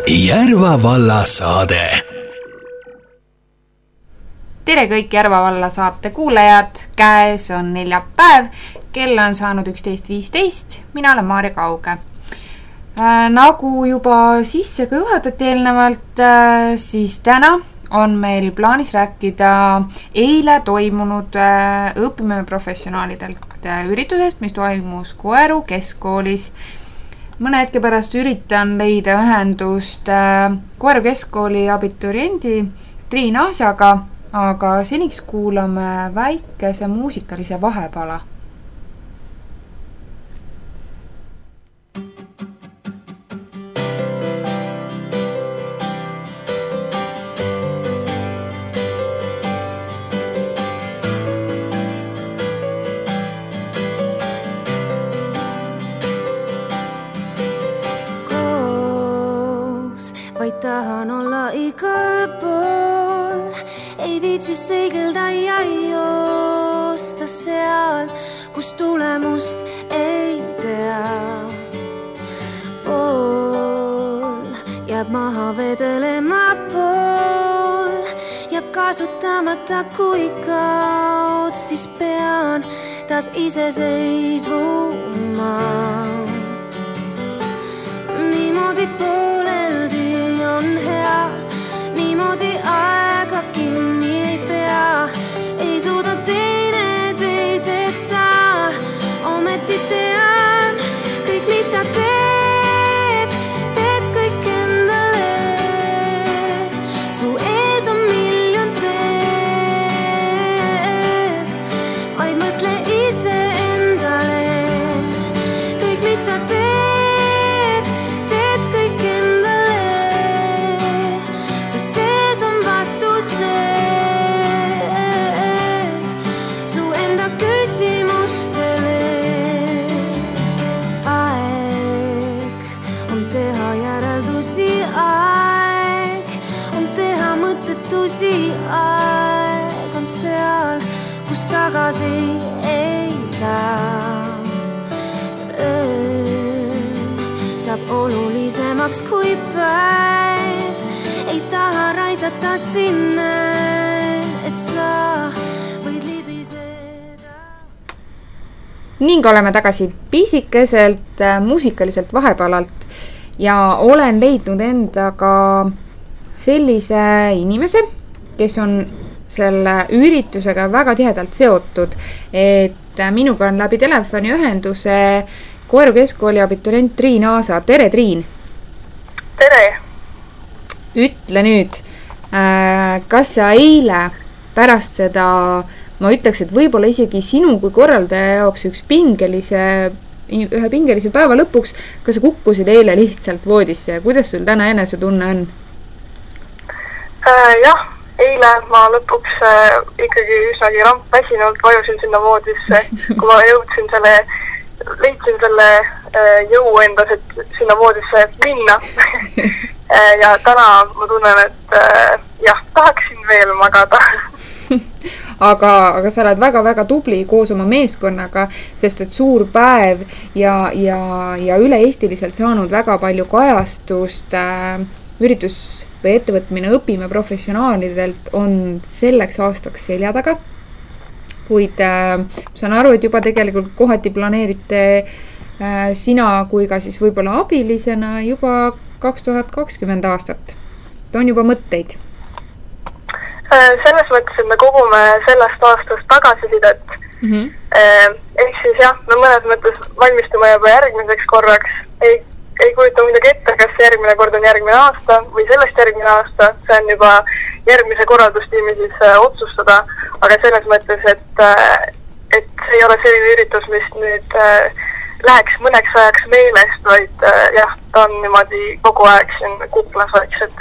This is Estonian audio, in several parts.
Järva valla saade. Tere kõik Järva valla saate kuulajad, käes on neljapäev, kell on saanud 11.15, mina olen Maarja Kauge. Nagu juba sisse ka juhatati eelnevalt, siis täna on meil plaanis rääkida eile toimunud õpime professionaalidelt üritusest, mis toimus Koeru keskkoolis. Mõne hetke pärast üritan leida ühendust Koeru keskkooli abituriendi Triin Aasjaga, aga seniks kuulame väikese muusikalise vahepala. Tahan olla igal pool, ei viitsi seigelda ja joosta seal, kus tulemust ei tea. Pool jääb maha vedelema, pool jääb kasutamata, kui kaot, siis pean taas iseseisvuma. Niimoodi pooleldi on hea, niimoodi aega kinni ei pea, ei suuda teine teiseta, ometi tean kõik, mis sa teed, teed kõik endale. Su ees on miljon teed, vaid mõtle ise endale. Kõik, mis sa teed, aeg on seal, kus tagasi ei saa. Öö saab olulisemaks kui päev, ei taha raisata sinna, et sa võid libiseda. Ning oleme tagasi pisikeselt muusikaliselt vahepalalt ja olen leidnud endaga sellise inimese, kes on selle üritusega väga tihedalt seotud, et minuga on läbi telefoni ühenduse Koeru keskkooli abiturient Triin Aasa. Tere, Triin! Tere! Ütle nüüd, kas sa eile pärast seda, ma ütleks, et võib-olla isegi sinu kui korraldaja jaoks ühe pingelise päeva lõpuks, kas sa kukkusid eile lihtsalt voodisse ja kuidas sul täna enesetunne on? Jah, eile ma lõpuks ikkagi üsnagi väsinult vajusin sinna voodisse, kui ma leidsin selle jõu endas, et sinna voodisse minna. Ja täna ma tunnen, et jah, tahaksin veel magada. Aga sa oled väga-väga tubli koos oma meeskonnaga, sest et suur päev ja üle-eestiliselt saanud väga palju kajastust üritus või ettevõtmine õpime professionaalidelt on selleks aastaks selja taga. Kuid saan aru, et juba tegelikult kohati planeerite sina kui ka siis võib-olla abilisena juba 2020 aastat. Ta on juba mõtteid. Selles mõttes, et me kogume sellest aastast tagasisidet. Ehk siis jah, me mõnes mõttes valmistume juba järgmiseks korraks. Ei kujuta midagi ette, kas järgmine kord on järgmine aasta või sellest järgmine aasta. See on juba järgmise korraldustiimi siis otsustada, aga selles mõttes, et see ei ole selline üritus, mis nüüd läheks mõneks ajaks meelest, vaid jah, ta on niimoodi kogu aeg siin kuklas vaikselt.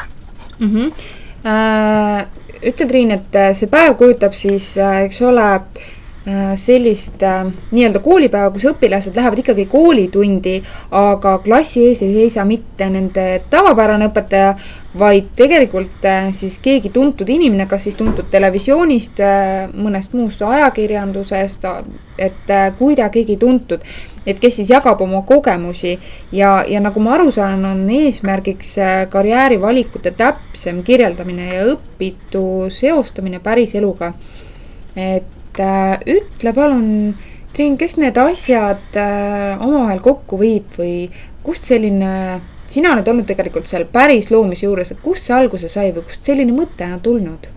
Ütle, Triin, et see päev kujutab siis, eks ole, sellist nii-öelda koolipäeva, kus õpilased lähevad ikkagi koolitundi, aga klassi ees ei seisa mitte nende tavapärane õpetaja, vaid tegelikult siis keegi tuntud inimene, kas siis tuntud televisioonist, mõnest muust ajakirjandusest, et kuidagigi tuntud, et kes siis jagab oma kogemusi ja nagu ma aru saan, on eesmärgiks karjäärivalikute täpsem kirjeldamine ja õpitu seostamine päris eluga. Et ütle palun, Triin, kes need asjad omavahel kokku viib või kust selline, sina oled olnud tegelikult seal päris loomise juures, et kust see alguse sai või kust selline mõte on tulnud?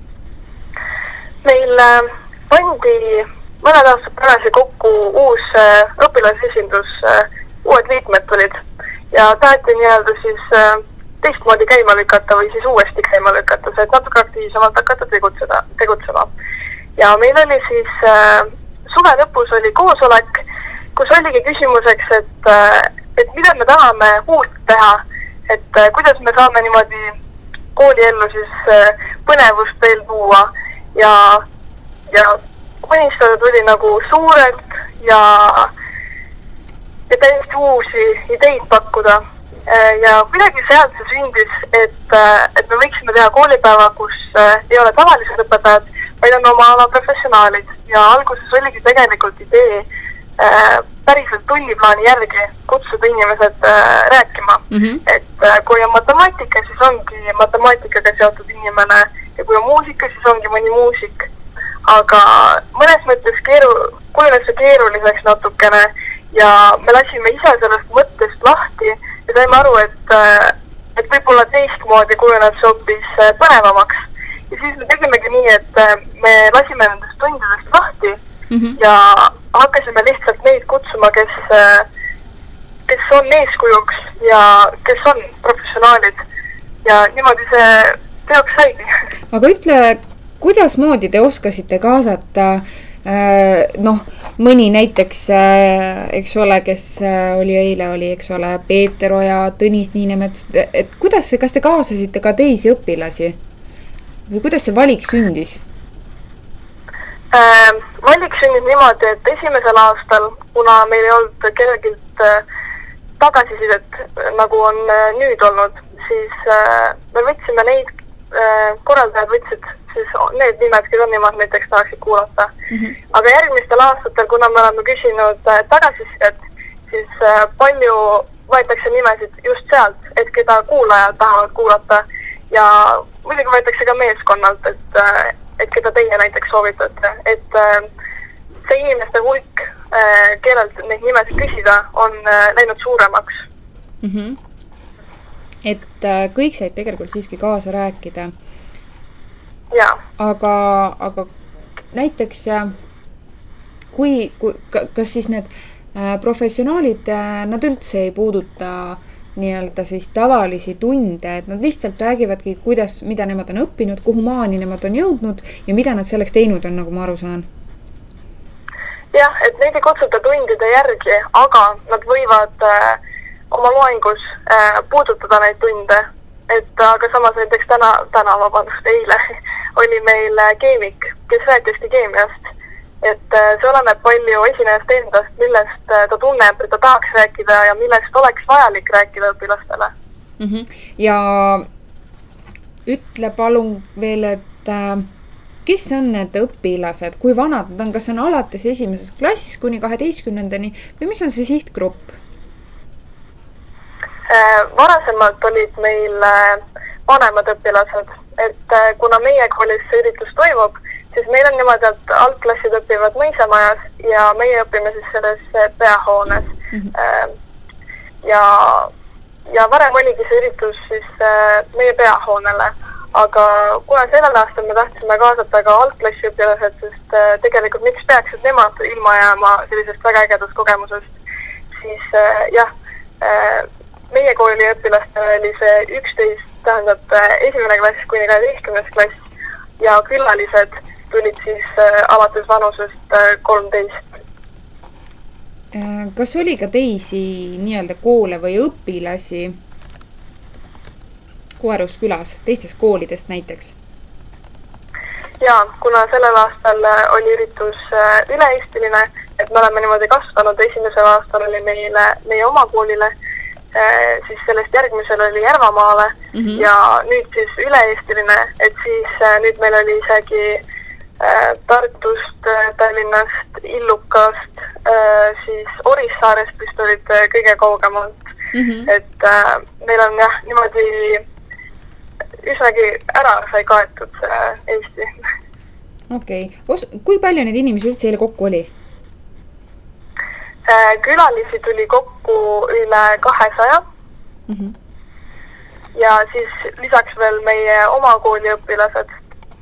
Meil pandi mõned aastad tagasi kokku uus õpilasesindus, uued liikmed tulid ja taheti nii-öelda siis teistmoodi käima lükata või siis uuesti käima lükata, et natuke aktiivsemalt hakata tegutsema. Ja meil oli siis suve lõpus oli koosolek, kus oligi küsimuseks, et mida me tahame uut teha, et kuidas me saame niimoodi kooliellu siis põnevust veel tuua ja unistada tuli nagu suurelt ja täiesti uusi ideid pakkuda. Ja kuidagi sealt see sündis, et me võiksime teha koolipäeva, kus ei ole tavalised õpetajad, vaid on oma ala professionaalid ja alguses oligi tegelikult idee päriselt tunniplaani järgi kutsuda inimesed rääkima. Et kui on matemaatika, siis ongi matemaatikaga seotud inimene ja kui on muusika, siis ongi mõni muusik. Aga mõnes mõttes kujunes see keeruliseks natukene ja me lasime ise sellest mõttest lahti ja saime aru, et võib-olla teistmoodi kujuneb see hoopis põnevamaks. Ja siis me tegimegi nii, et me lasime nendest tundidest lahti ja hakkasime lihtsalt neid kutsuma, kes on eeskujuks ja kes on professionaalid ja niimoodi see teoks saigi. Aga ütle, kuidas moodi te oskasite kaasata mõni näiteks, eks ole, kes oli eile, eks ole, Peeter Oja, Tõnis Niinemets, et kuidas kas te kaasasite ka teisi õpilasi? Või kuidas see valik sündis? Valik sündis niimoodi, et esimesel aastal, kuna meil ei olnud kellegilt tagasisidet, nagu on nüüd olnud, siis me võtsime neid, korraldajad võtsid siis need nimed, kes on nimad näiteks tahaksid kuulata. Aga järgmistel aastatel, kuna me oleme küsinud tagasisidet, siis palju võetakse nimesid just sealt, et keda kuulajad tahavad kuulata. Ja muidugi võetakse ka meeskonnalt, et keda teie näiteks soovitate, et see inimeste hulk, kellelt neid nimesid küsida, on läinud suuremaks. Et kõik said tegelikult siiski kaasa rääkida. Ja. Aga näiteks, kas siis need professionaalid, nad üldse ei puuduta nii-öelda siis tavalisi tunde, et nad lihtsalt räägivadki, mida nemad on õppinud, kuhu maani nemad on jõudnud ja mida nad selleks teinud on, nagu ma aru saan? Jah, et neid ei kutsuta tundide järgi, aga nad võivad oma loengus puudutada neid tunde. Et aga samas näiteks eile oli meil keemik, kes rääkiski keemiast. Et see oleneb palju esinejast endast, millest ta tunneb, et ta tahaks rääkida ja millest oleks vajalik rääkida õpilastele. Ja ütle palun veel, et kes on need õpilased, kui vanad nad on, kas on alates esimesest klassis kuni 12. või mis on see sihtgrupp? Varasemalt olid meil vanemad õpilased, et kuna meie koolis see üritus toimub, siis meil on niimoodi, et altklassid õpivad mõisamajas ja meie õpime siis selles peahoones. Ja varem oligi see üritus siis meie peahoonele, aga kuna sellel aastal me tahtsime kaasata ka altklassi õpilased, sest tegelikult miks peaks, et nemad ilma jääma sellisest väga ägedast kogemusest, siis jah, meie kooli õpilastel oli see 11, tähendab esimene klass kuni 12. klass ja külalised tulid siis alates vanusest 13. Kas oli ka teisi nii-öelda koole või õpilasi Koerus külas, teistest koolidest näiteks? ja kuna sellel aastal oli üritus üle-eestiline, et me oleme niimoodi kasvanud, esimesel aastal oli meie oma koolile, siis sellest järgmisel oli Järvamaale ja nüüd siis üle-eestiline, et siis nüüd meil oli isegi Tartust, Tallinnast, Illukast, siis Orissaarest vist olid kõige kaugemalt, et meil on jah, niimoodi üsnagi ära sai kaetud Eesti. Okei. Kui palju neid inimesi üldse eile kokku oli? Külalisi tuli kokku üle 200 ja siis lisaks veel meie oma kooli õpilased.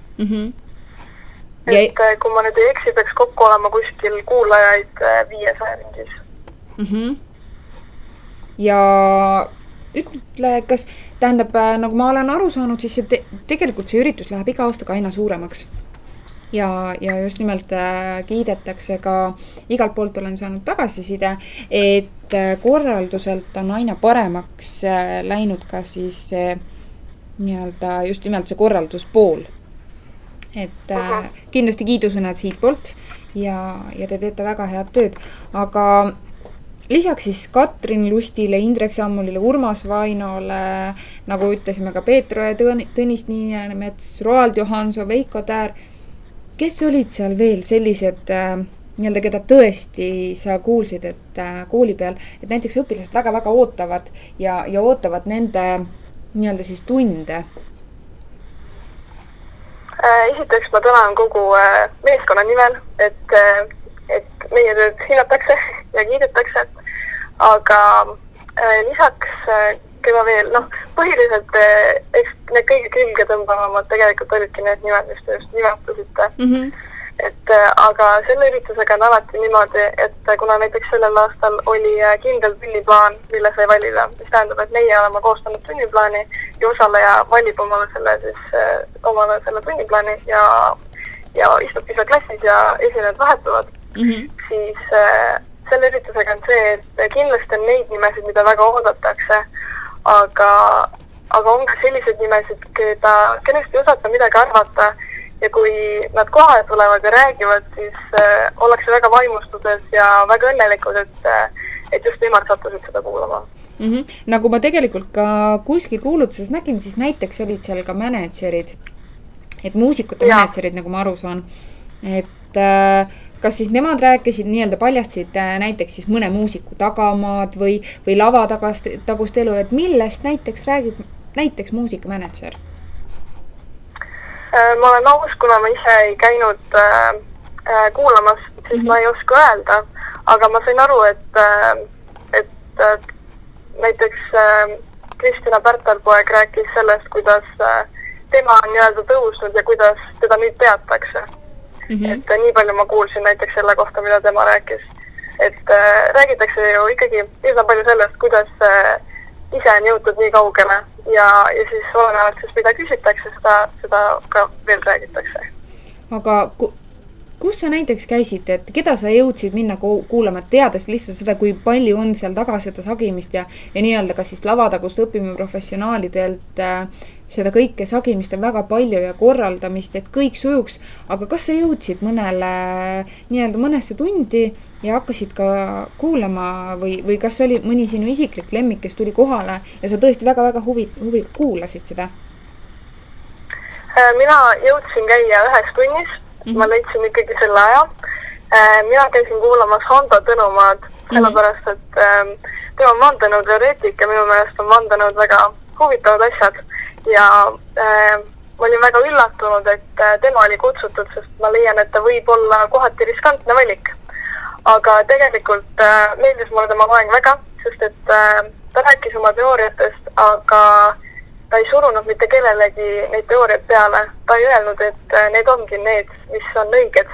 Et kui ma nüüd ei eksi, peaks kokku olema kuskil kuulajaid 500 ringis. Ja ütle, kas tähendab, nagu ma olen aru saanud, siis tegelikult see üritus läheb iga aastaga aina suuremaks. Ja just nimelt kiidetakse ka, igalt poolt olen saanud tagasiside, et korralduselt on aina paremaks läinud ka siis nii-öelda just nimelt see korralduspool. Et kindlasti kiidusõnad siit poolt ja te teete väga head tööd. Aga lisaks siis Katrin Lustile, Indrek Sammulile, Urmas Vainole, nagu ütlesime ka Peetro ja Tõnis Niinemets, Roald Johansoo, Veiko Täär, kes olid seal veel sellised, nii-öelda, keda tõesti sa kuulsid, et kooli peal, et näiteks õpilased väga-väga ootavad ja ootavad nende nii-öelda siis tunde? Esiteks ma tänan kogu meeskonna nimel, et meie tööd hinnatakse ja kiidetakse, aga lisaks keda veel, põhiliselt need kõige külge tõmbavamad tegelikult olidki need nimed, mis te just nimetasite. Et aga selle üritusega on alati niimoodi, et kuna näiteks sellel aastal oli kindel tunniplaan, mille sai valida, mis tähendab, et meie oleme koostanud tunniplaani ja osaleja valib omale selle tunniplaani ja istubki seal klassis ja esinejad vahetuvad, siis selle üritusega on see, et kindlasti on neid nimesid, mida väga oodatakse, aga on ka sellised nimesid, kellest ei osata midagi arvata ja kui nad kohale tulevad ja räägivad, siis ollakse väga vaimustuses ja väga õnnelikud, et just nemad sattusid seda kuulama. Nagu ma tegelikult ka kuskil kuulutuses nägin, siis näiteks olid seal ka managerid, et muusikute managerid, nagu ma aru saan, et kas siis nemad rääkisid nii-öelda paljastasid näiteks siis mõne muusiku tagamaad või lava tagust elu, et millest näiteks räägib näiteks muusikamanager? Ma olen aus, kuna ma ise ei käinud kuulamas, siis ma ei oska öelda, aga ma sain aru, et näiteks Kristina Pärtelpoeg rääkis sellest, kuidas tema on nii-öelda tõusnud ja kuidas teda nüüd teatakse. Et nii palju ma kuulsin näiteks selle kohta, mida tema rääkis. Et räägitakse ju ikkagi üsna palju sellest, kuidas ise on jõutud nii kaugele ja siis olenevalt siis mida küsitakse, seda ka veel räägitakse. Aga kus sa näiteks käisid, et keda sa jõudsid minna kuulama, teades lihtsalt seda, kui palju on seal taga seda sagimist ja nii-öelda ka siis lavatagust õpime professionaalidelt seda kõike sagimist on väga palju ja korraldamist, et kõik sujuks, aga kas sa jõudsid mõnesse tundi ja hakkasid ka kuulama või kas oli mõni sinu isiklik lemmik, kes tuli kohale ja sa tõesti väga-väga huvi kuulasid seda? Mina jõudsin käia ühes tunnis, ma leidsin ikkagi selle aja. Mina käisin kuulamas Hando Tõnumaad, sellepärast, et tema on vandenõu teoreetik ja minu meelest on vandenõud väga huvitavad asjad. Ja ma olin väga üllatunud, et tema oli kutsutud, sest ma leian, et ta võib olla kohati riskantne valik. Aga tegelikult meeldis mulle tema loeng väga, sest et ta rääkis oma teooriatest, aga ta ei surunud mitte kellelegi neid teooriad peale. Ta ei öelnud, et need ongi need, mis on õiged.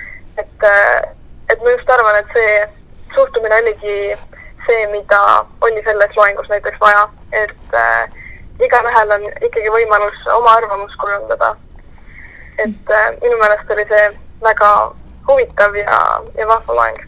Et ma just arvan, et see suhtumine oligi see, mida oli selles loengus näiteks vaja. Et igavahel on ikkagi võimalus oma arvamus kujundada. Et minu meelest oli see väga huvitav ja vahva loeng.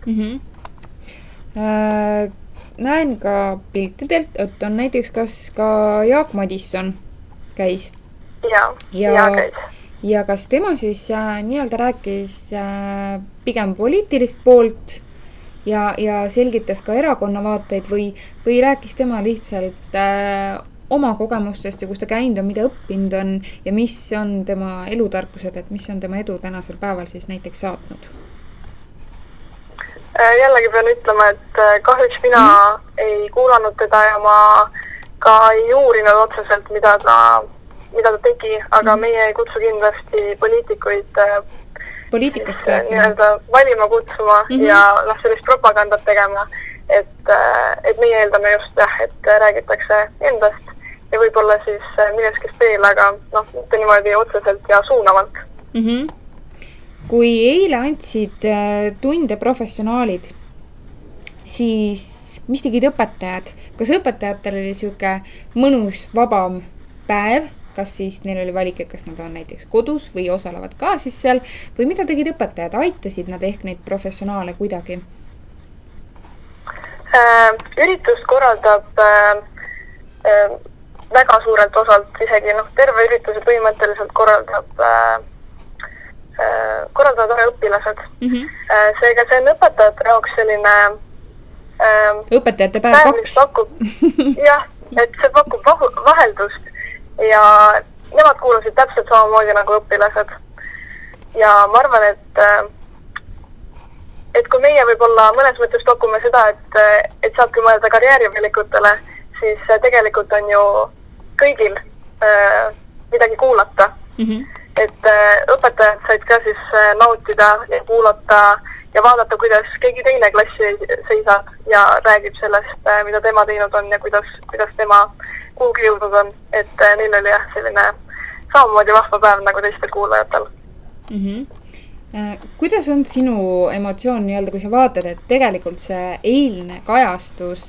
Näen ka piltidelt, et on näiteks kas ka Jaak Madisson käis. Ja käis. ja kas tema siis nii-öelda rääkis pigem poliitilist poolt ja selgitas ka erakonna vaateid või rääkis tema lihtsalt oma kogemustest ja kus ta käinud on, mida õppinud on ja mis on tema elutarkused, et mis on tema edu tänasel päeval siis näiteks saatnud? Jällegi pean ütlema, et kahjuks mina ei kuulanud teda ja ma ka ei uurinud otseselt, mida ta tegi, aga meie ei kutsu kindlasti poliitikuid poliitikast nii-öelda valima kutsuma ja sellist propagandat tegema, et meie eeldame just et räägitakse endast ja võib-olla siis millestki veel, aga mitte niimoodi otseselt ja suunavalt. Kui eile andsid tunde professionaalid, siis mis tegid õpetajad? Kas õpetajatel oli siuke mõnus vabam päev? Kas siis neil oli valik, kas nad on näiteks kodus või osalevad ka siis seal? Või mida tegid õpetajad? Aitasid nad ehk neid professionaale kuidagi? Üritust korraldab väga suurelt osalt isegi, terve ürituse põhimõtteliselt korraldavad õpilased. Seega see on õpetajate jaoks selline õpetajate päev 2. Jah, et see pakub vaheldust ja nemad kuulasid täpselt samamoodi nagu õpilased. Ja ma arvan, et kui meie võib-olla mõnes mõttes pakume seda, et saabki mõelda karjäärivalikutele, siis tegelikult on ju kõigil midagi kuulata. Et õpetajad said ka siis nautida ja kuulata ja vaadata, kuidas keegi teine klassi seisab ja räägib sellest, mida tema teinud on ja kuidas tema kuhugi jõudnud on. Et neil oli selline samamoodi vahva päev nagu teistel kuulajatel. Kuidas on sinu emotsioon nii-öelda, kui sa vaatad, et tegelikult see eilne kajastus,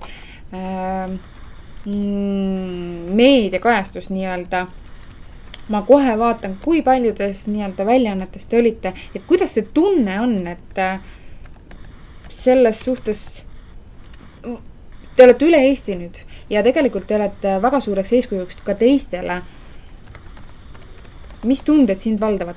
meediakajastus nii-öelda, ma kohe vaatan, kui paljudes nii-öelda väljaannetes te olite, et kuidas see tunne on, et selles suhtes te olete üle Eesti nüüd ja tegelikult te olete väga suureks eeskujuks ka teistele. Mis tunded sind valdavad?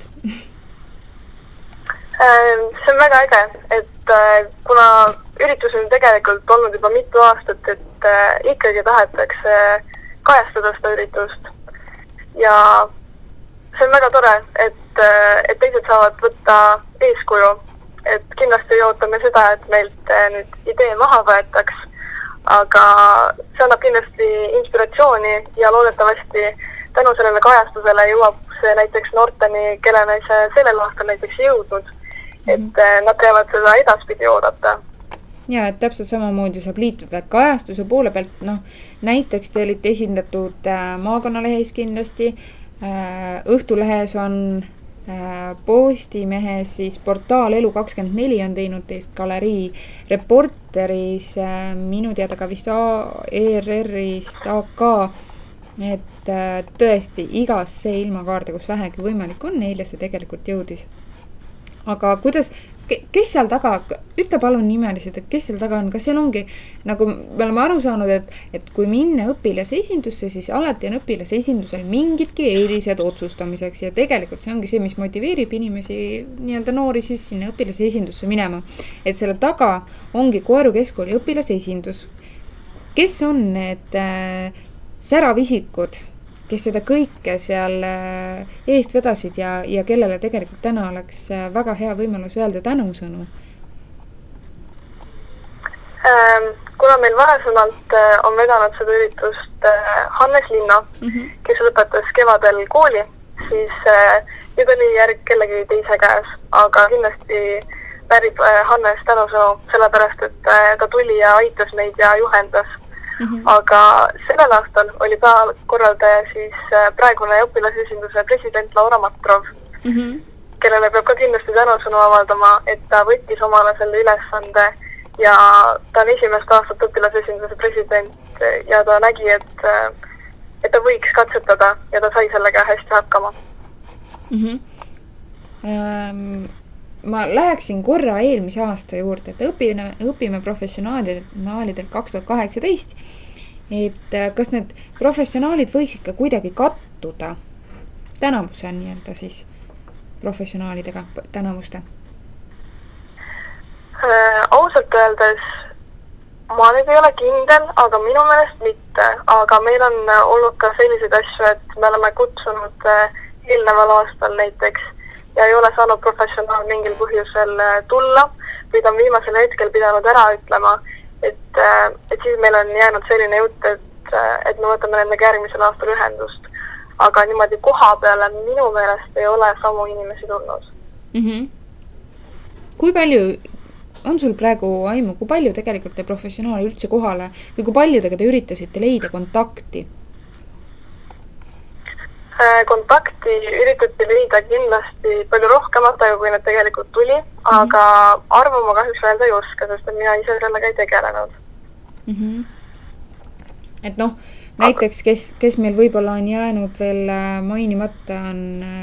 See on väga äge, et kuna üritus on tegelikult olnud juba mitu aastat, et ikkagi tahetakse kajastada seda üritust ja see on väga tore, et teised saavad võtta eeskuju, et kindlasti ootame seda, et meilt nüüd idee maha võetaks, aga see annab kindlasti inspiratsiooni ja loodetavasti tänu sellele kajastusele jõuab see näiteks noorteni, kellena see sellel aastal näiteks jõudnud, et nad teevad seda edaspidi oodata. Ja, et täpselt samamoodi saab liituda kajastuse poole pealt, näiteks te olite esindatud Maakonnalehes kindlasti, Õhtulehes on Postimehes, siis portaal Elu24 on teinud teist galerii, Reporteris, minu teada ka vist ERR-ist AK, et tõesti igasse ilmakaarde, kus vähegi võimalik on, neile see tegelikult jõudis. Aga kuidas, kes seal taga, ütle palun nimeliselt, et kes seal taga on, kas seal ongi, nagu me oleme aru saanud, et kui minna õpilase esindusse, siis alati on õpilase esindusel mingitki eelised otsustamiseks ja tegelikult see ongi see, mis motiveerib inimesi nii-öelda noori siis sinna õpilase esindusse minema. Et selle taga ongi Koeru Keskkooli õpilase esindus. Kes on need säravisikud, kes seda kõike seal eest vedasid ja kellele tegelikult täna oleks väga hea võimalus öelda tänusõnu? Kuna meil varasemalt on vedanud seda üritust Hannes Linna, kes lõpetas kevadel kooli, siis nüüd oli järg kellegi teise käes, aga kindlasti väärib Hannes tänusõnu sellepärast, et ta tuli ja aitas meid ja juhendas. Aga sellel aastal oli korraldaja siis praegune õpilasesinduse president Laura Matrov, kellele peab ka kindlasti tänusõnu avaldama, et ta võttis omale selle ülesande ja ta on esimest aastat õpilasesinduse president ja ta nägi, et ta võiks katsetada ja ta sai sellega hästi hakkama. Ma läheksin korra eelmise aasta juurde, et õpime professionaalidelt 2018, et kas need professionaalid võiks ikka kuidagi kattuda tänavuse nii-öelda siis professionaalidega tänavuste? Ausalt öeldes ma nüüd ei ole kindel, aga minu meelest mitte. Aga meil on olnud ka selliseid asju, et me oleme kutsunud eelneval aastal näiteks ja ei ole saanud professionaal mingil põhjusel tulla või ta on viimasel hetkel pidanud ära ütlema, et siis meil on jäänud selline jutt, et me võtame nendega järgmisel aastal ühendust. Aga niimoodi koha peale minu meelest ei ole samu inimesi tulnud. Kui palju on sul praegu aimu, kui palju tegelikult te professionaali üldse kohale või kui paljudega te üritasite leida kontakti? Kontakti üritati leida kindlasti palju rohkemat aega, kui need tegelikult tuli, aga arvu ma kahjuks öelda ei oska, sest mina ise sellega ei tegelenud. Et noh, näiteks, kes meil võib-olla on jäänud veel mainimata, on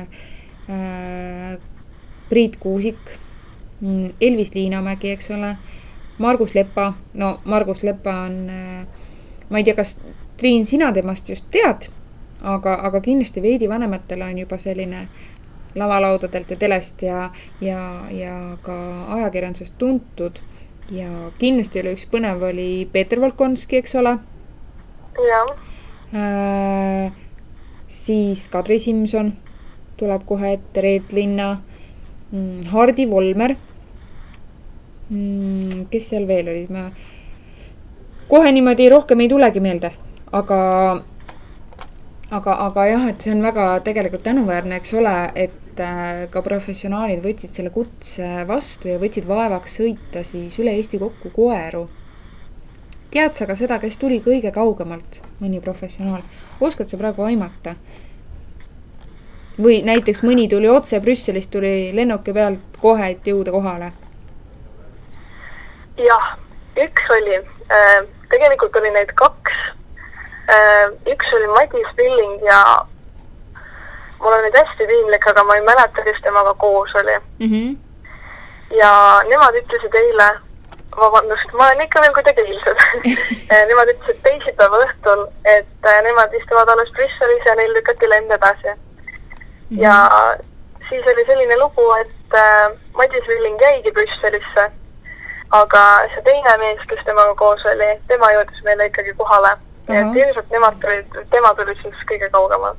Priit Kuusik, Elvis Liinamägi, eks ole, Margus Lepa. No Margus Lepa on, ma ei tea, kas Triin, sina temast just tead, aga kindlasti veidi vanematele on juba selline lavalaudadelt ja telest ja ka ajakirjandusest tuntud. Ja kindlasti oli üks põnev oli Peeter Volkonski, eks ole. Ja. Siis Kadri Simson tuleb kohe ette, Reet Linna, Hardi Volmer. Kes seal veel oli? Ma kohe niimoodi rohkem ei tulegi meelde, aga jah, et see on väga tegelikult tänuväärne, eks ole, et ka professionaalid võtsid selle kutse vastu ja võtsid vaevaks sõita siis üle Eesti kokku koeru. Tead sa ka seda, kes tuli kõige kaugemalt, mõni professionaal? Oskad sa praegu aimata? Või näiteks mõni tuli otse Brüsselist, tuli lennuki pealt kohe, et jõuda kohale? Jah, üks oli, tegelikult oli neid kaks. Üks oli Madis Villing ja mul on nüüd hästi piinlik, aga ma ei mäleta, kes temaga koos oli. Ja nemad ütlesid eile, vabandust, ma olen ikka veel kuidagi eilsed. Nemad ütlesid teisipäeva õhtul, et nemad istuvad alles Brüsselis ja neil lükati lend edasi. Ja siis oli selline lugu, et Madis Villing jäigi Brüsselisse, aga see teine mees, kes temaga koos oli, tema jõudis meile ikkagi kohale. Ja et ilmselt tema tuli siis kõige kaugemalt.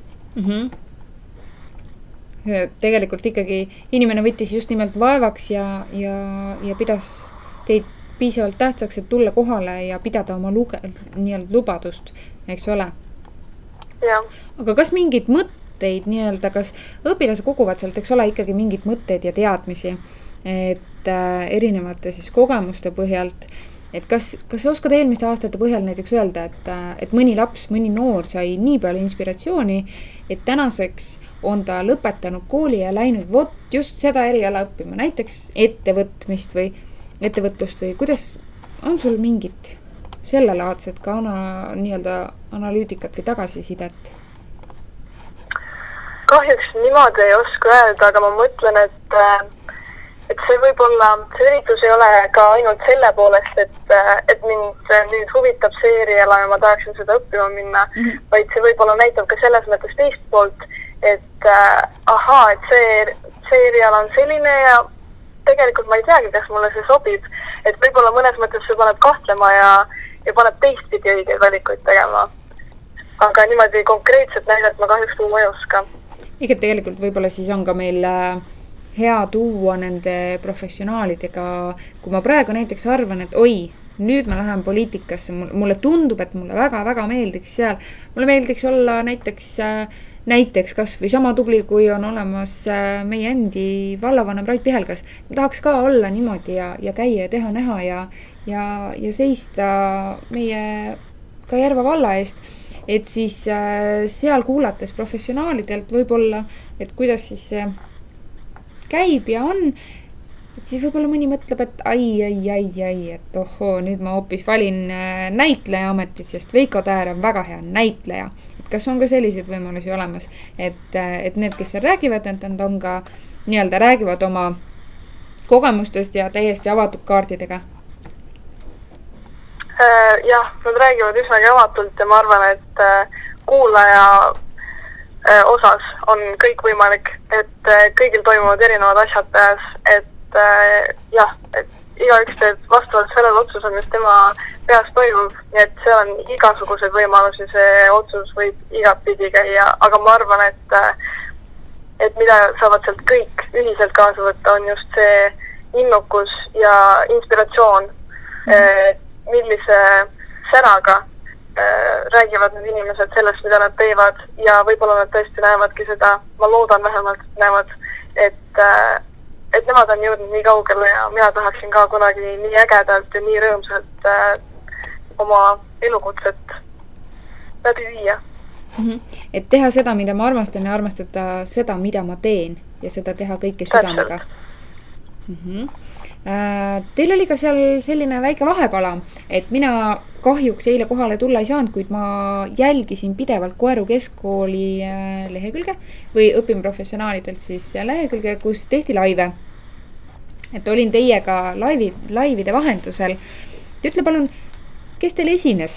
Tegelikult ikkagi inimene võttis just nimelt vaevaks ja pidas teid piisavalt tähtsaks, et tulla kohale ja pidada oma lubadust, eks ole. Ja. Aga kas mingid mõtteid kas õpilased koguvad sealt, eks ole, ikkagi mingid mõtteid ja teadmisi, et erinevate siis kogemuste põhjalt, et kas oskad eelmiste aastate põhjal näiteks öelda, et mõni laps, mõni noor sai nii palju inspiratsiooni, et tänaseks on ta lõpetanud kooli ja läinud just seda eriala õppima, näiteks ettevõtlust või kuidas on sul mingit sellelaadset ka nii-öelda analüütikat või tagasisidet? Kahjuks niimoodi ei oska öelda, aga ma mõtlen, et see võib-olla, see üritus ei ole ka ainult selle poolest, et mind nüüd huvitab see eriala ja ma tahaksin seda õppima minna, vaid see võib-olla näitab ka selles mõttes teist poolt, et et see eriala on selline ja tegelikult ma ei teagi, kas mulle see sobib, et võib-olla mõnes mõttes see paneb kahtlema ja paneb teistpidi õigeid valikuid tegema. Aga niimoodi konkreetselt näidet ma kahjuks tuua ei oska. Ikka tegelikult võib-olla siis on ka meil hea tuua nende professionaalidega, kui ma praegu näiteks arvan, et nüüd ma lähen poliitikasse, mulle tundub, et mulle väga-väga meeldiks seal. Mulle meeldiks olla näiteks kas või sama tubli, kui on olemas meie endi vallavanem Rait Pihelgas. Ma tahaks ka olla niimoodi ja käia ja teha näha ja seista meie ka Järva valla eest, et siis seal kuulates professionaalidelt võib-olla, et kuidas siis see käib ja on, et siis võib-olla mõni mõtleb, et et ohoo, nüüd ma hoopis valin näitleja ametit, sest Veiko Täär on väga hea näitleja. Et kas on ka selliseid võimalusi olemas, et need, kes seal räägivad, et nad on ka nii-öelda räägivad oma kogemustest ja täiesti avatud kaartidega? Jah, nad räägivad üsnagi avatult ja ma arvan, et kuulaja osas on kõik võimalik, et kõigil toimuvad erinevad asjad peas, et jah, et igaüks teeb vastavalt sellele otsuse, mis tema peas toimub, nii et seal on igasuguseid võimalusi, see otsus võib igatpidi käia, aga ma arvan, et mida saavad sealt kõik ühiselt kaasa võtta, on just see innukus ja inspiratsioon, millise säraga räägivad need inimesed sellest, mida nad teevad ja võib-olla nad tõesti näevadki seda, ma loodan vähemalt, näevad, et nemad on jõudnud nii kaugele ja mina tahaksin ka kunagi nii ägedalt ja nii rõõmsalt oma elukutset läbi viia. Et teha seda, mida ma armastan ja armastada seda, mida ma teen ja seda teha kõike südamega. Teil oli ka seal selline väike vahepala, et mina kahjuks eile kohale tulla ei saanud, kuid ma jälgisin pidevalt Koeru keskkooli lehekülge või õpime professionaalidelt siis lehekülge, kus tehti laive. Et olin teiega laivide vahendusel. Ütle palun, kes teil esines?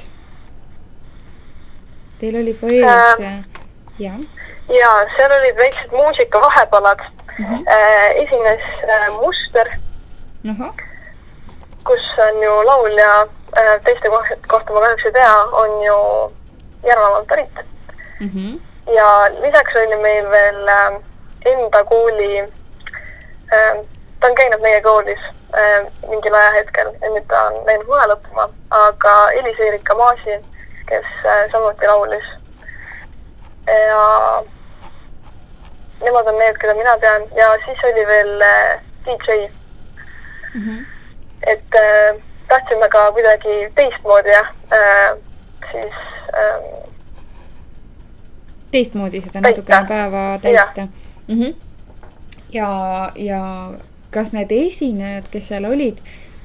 Teil oli foees ja seal olid väiksed muusika vahepalad. Esines Muster, kus on ju laulja, teiste kohta ma kahjuks ei tea, on ju Järvamaalt pärit. Ja lisaks oli meil veel enda kooli, ta on käinud meie koolis mingil ajahetkel ja nüüd ta on läinud mujal õppima, aga Elis-Eerika Maasi, kes samuti laulis. Ja nemad on need, keda mina tean ja siis oli veel DJ. Et tahtsime ka kuidagi teistmoodi siis teistmoodi seda natukene päeva täita. Ja kas need esinejad, kes seal olid,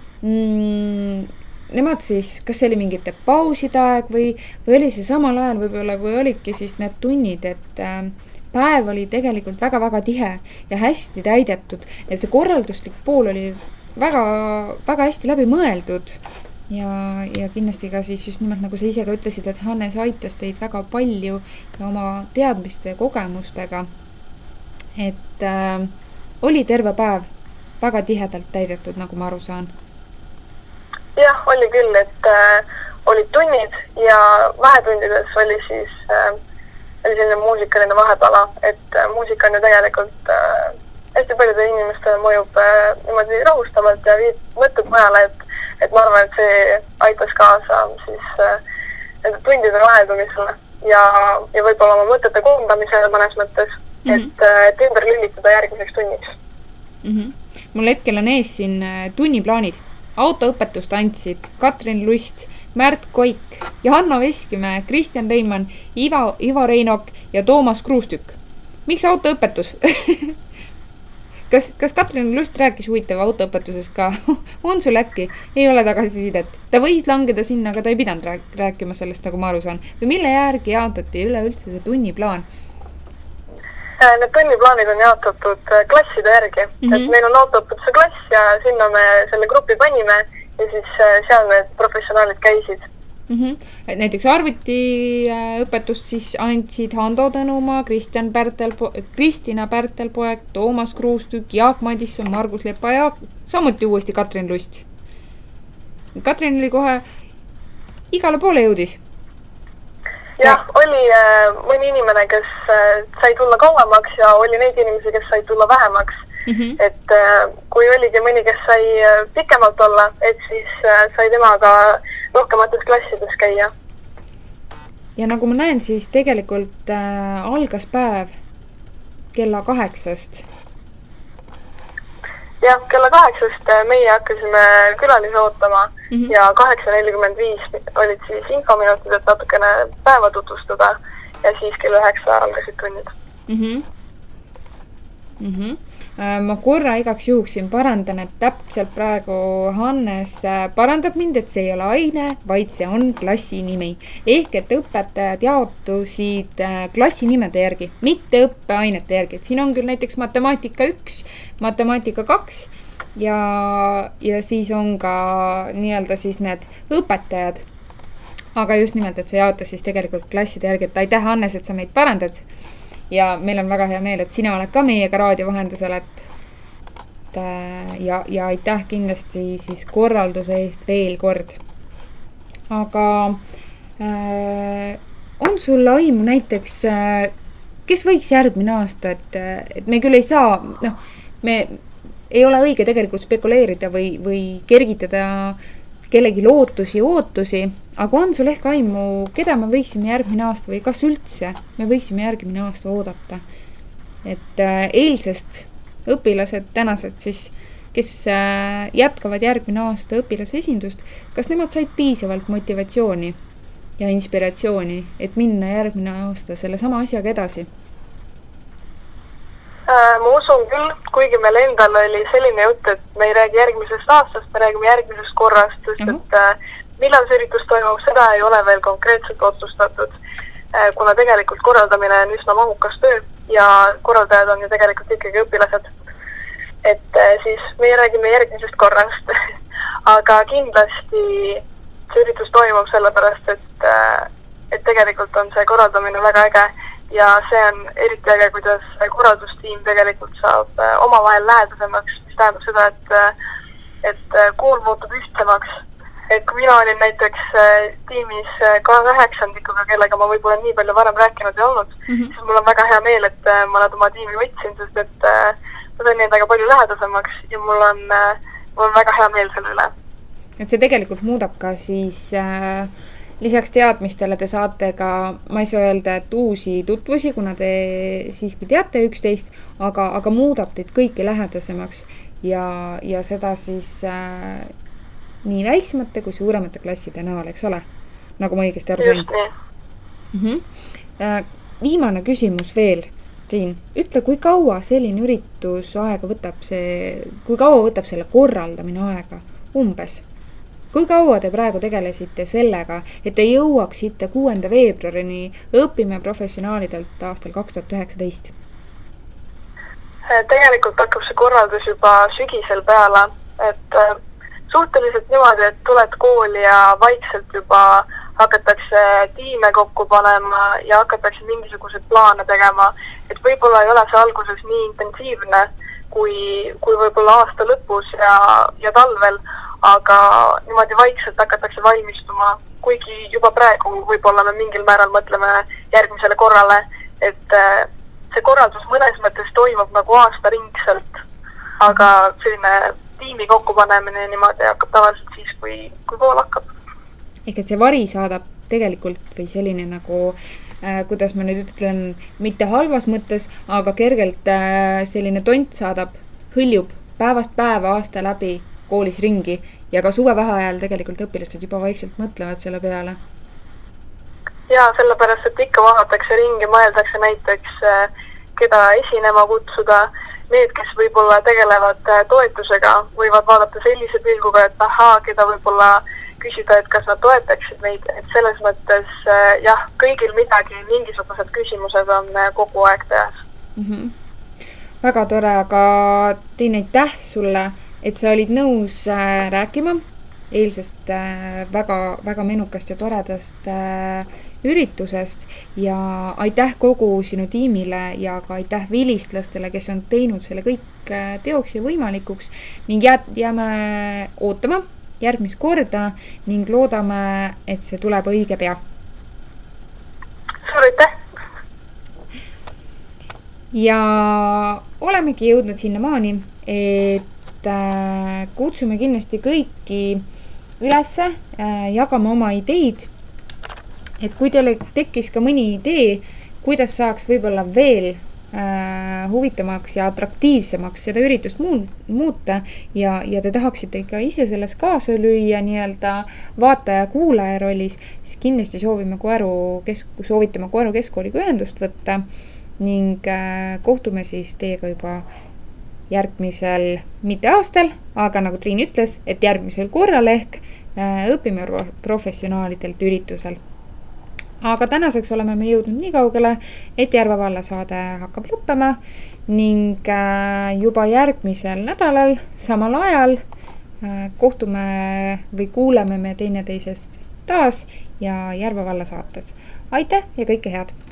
nemad siis, kas see oli mingite pauside aeg või oli see samal ajal võib-olla, kui olidki siis need tunnid, et päev oli tegelikult väga-väga tihe ja hästi täidetud, et see korralduslik pool oli väga hästi läbi mõeldud ja kindlasti ka siis just nimelt nagu sa ise ka ütlesid, et Hannes aitas teid väga palju ja oma teadmiste ja kogemustega, et oli terve päev väga tihedalt täidetud, nagu ma aru saan. Jah, oli küll, et olid tunnid ja vahetundides oli siis selline muusikaline vahepala, et muusika on ju tegelikult hästi paljude inimestele mõjub niimoodi rahustavalt ja viib mõtted mujale, et ma arvan, et see aitas kaasa siis nende tundide vaheldumisele ja võib-olla oma mõtete koondamisele mõnes mõttes, et ümber lülitada järgmiseks tunniks. Mul hetkel on ees siin tunniplaanid. Autoõpetust andsid Katrin Lust, Märt Koik, Johanna Veskimäe, Kristjan Reimann, Ivo Reinok ja Toomas Kruustükk. Miks autoõpetus? Kas Katrin Lust rääkis huvitav autoõpetusest ka? On sul äkki? Ei ole tagasisidet. Ta võis langeda sinna, aga ta ei pidanud rääkima sellest, nagu ma aru saan. Või mille järgi jaotati üleüldse see tunniplaan? Need tunniplaanid on jaotatud klasside järgi, et meil on autoõpetuse klass ja sinna me selle grupi panime ja siis seal need professionaalid käisid. Näiteks arvutiõpetust siis andsid Hando Tõnumaa, Kristina Pärtelpoeg, Toomas Kruustükk, Jaak Madisson, Margus Lepa ja samuti uuesti Katrin Lust. Katrin oli kohe igale poole jõudis. Jah, oli mõni inimene, kes sai tulla kauemaks ja oli neid inimesi, kes sai tulla vähemaks. Et kui oligi mõni, kes sai pikemalt olla, et siis sai temaga rohkemates klassides käia. Ja nagu ma näen, siis tegelikult algas päev kella 8. Jah, kella 8 meie hakkasime külalisi ootama ja 8:45 olid siis infominutid, et natukene päeva tutvustada ja siis kella 9 algasid tunnid. Ma korra igaks juhuksin parandan, et täpselt praegu Hannes parandab mind, et see ei ole aine, vaid see on klassi nimi. Ehk et õpetajad jaotusid klassinimede järgi, mitte õppeainete järgi. Et siin on küll näiteks matemaatika 1, matemaatika 2 ja siis on ka nii-öelda siis need õpetajad. Aga just nimelt, et see jaotus siis tegelikult klasside järgi, et aitäh Hannes, et sa meid parandad. ja meil on väga hea meel, et sina oled ka meiega raadio vahendusel, ja aitäh kindlasti siis korralduse eest veel kord. Aga on sul aimu näiteks, kes võiks järgmine aasta, et me küll ei saa, me ei ole õige tegelikult spekuleerida või kergitada kellegi lootusi, ootusi, aga on sul ehk aimu, keda me võiksime järgmine aasta või kas üldse me võiksime järgmine aasta oodata? Et eilsest õpilased, tänased siis, kes jätkavad järgmine aasta õpilasesindust, kas nemad said piisavalt motivatsiooni ja inspiratsiooni, et minna järgmine aasta selle sama asjaga edasi? Ma usun küll, kuigi meil endal oli selline jutt, et me ei räägi järgmisest aastast, me räägime järgmisest korrast, sest et millal see üritus toimub, seda ei ole veel konkreetselt otsustatud, kuna tegelikult korraldamine on üsna mahukas töö ja korraldajad on ju tegelikult ikkagi õpilased. Et siis me räägime järgmisest korrast, aga kindlasti see üritus toimub sellepärast, et tegelikult on see korraldamine väga äge ja see on eriti äge, kuidas korraldustiim tegelikult saab omavahel lähedasemaks, mis tähendab seda, et kool muutub ühtsemaks. Et kui mina olin näiteks tiimis K9-ndikuga, kellega ma võib-olla nii palju varem rääkinud ei olnud, siis mul on väga hea meel, et ma nad oma tiimi võtsin, sest et ma sain nendega palju lähedasemaks ja mul on väga hea meel selle üle. Et see tegelikult muudab ka siis lisaks teadmistele te saate ka, ma ei saa öelda, et uusi tutvusi, kuna te siiski teate üksteist, aga muudab teid kõiki lähedasemaks ja seda siis nii väiksemate kui suuremate klasside näol, eks ole? Nagu ma õigesti aru sain. Just nii. Viimane küsimus veel, Triin. Ütle, kui kaua selline üritus aega võtab kui kaua võtab selle korraldamine aega? Umbes. Kui kaua te praegu tegelesite sellega, et te jõuaksite 6. veebruarini õpime professionaalidelt aastal 2019? Tegelikult hakkab see korraldus juba sügisel peale, et suhteliselt niimoodi, et tuled kooli ja vaikselt juba hakatakse tiime kokku panema ja hakatakse mingisuguseid plaane tegema, et võib-olla ei ole see alguses nii intensiivne kui võib-olla aasta lõpus ja talvel, aga niimoodi vaikselt hakatakse valmistuma, kuigi juba praegu võib-olla me mingil määral mõtleme järgmisele korrale, et see korraldus mõnes mõttes toimub nagu aastaringselt, aga selline tiimi kokkupanemine niimoodi hakkab tavaliselt siis, kui kool hakkab. Ehk et see vari saadab tegelikult või selline nagu, kuidas ma nüüd ütlen, mitte halvas mõttes, aga kergelt selline tont saadab, hõljub päevast päeva aasta läbi koolis ringi ja ka suvevaheajal tegelikult õpilased juba vaikselt mõtlevad selle peale. Ja sellepärast, et ikka vaadatakse ringi, mõeldakse näiteks, keda esinema kutsuda. Need, kes võib-olla tegelevad toetusega, võivad vaadata sellise pilguga, et keda võib-olla küsida, et kas nad toetaksid meid. Et selles mõttes, jah, kõigil midagi, mingisugused küsimused on kogu aeg teas. Väga tore, aga Triin, aitäh sulle, et sa olid nõus rääkima eilsest väga menukast ja toredast üritusest ja aitäh kogu sinu tiimile ja ka aitäh vilistlastele, kes on teinud selle kõik teoks ja võimalikuks ning jääme ootama järgmist korda ning loodame, et see tuleb õige pea. Suur aitäh! Ja olemegi jõudnud sinnamaani, et kutsume kindlasti kõiki ülesse, jagame oma ideid, et kui teile tekkis ka mõni idee, kuidas saaks võib-olla veel huvitavamaks ja atraktiivsemaks seda üritust muuta ja te tahaksite ikka ise selles kaasa lüüa nii-öelda vaataja-kuulaja rollis, siis kindlasti soovitame Koeru Keskkooliga ühendust võtta ning kohtume siis teiega juba järgmisel, mitte aastal, aga nagu Triin ütles, et järgmisel korral ehk õpime professionaalidelt üritusel. Aga tänaseks oleme me jõudnud nii kaugele, et Järva valla saade hakkab lõppema ning juba järgmisel nädalal samal ajal kohtume või kuuleme me teineteisest taas ja Järva valla saates. Aitäh ja kõike head!